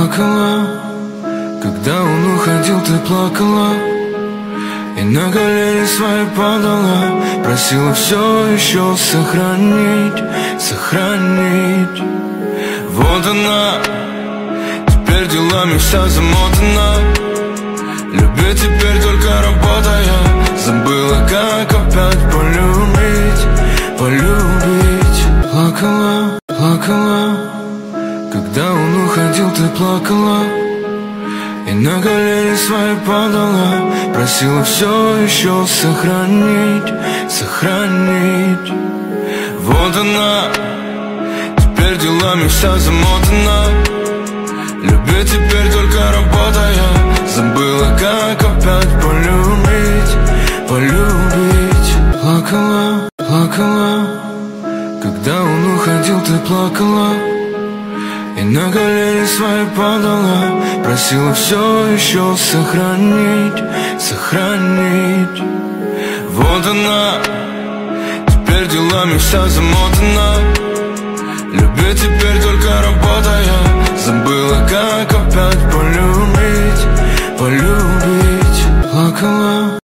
плакала. Когда он уходил, ты плакала. И на колени свои падала, просила все еще сохранить, сохранить. Вот она, теперь делами вся замотана. Любит теперь только работая. Забыла, как опять полюбить, полюбить. Плакала, плакала. Когда он уходил, ты плакала. И на колени свои падала, просила все еще сохранить, сохранить. Вот она, теперь делами вся замотана. Любит теперь только работая. Забыла, как опять полюбить, полюбить. Плакала, плакала. Когда он уходил, ты плакала. И на колени свои падала, просила все еще сохранить, сохранить. Вот она, теперь делами вся замотана. Любит теперь только работая. Забыла, как опять полюбить, полюбить. Плакала.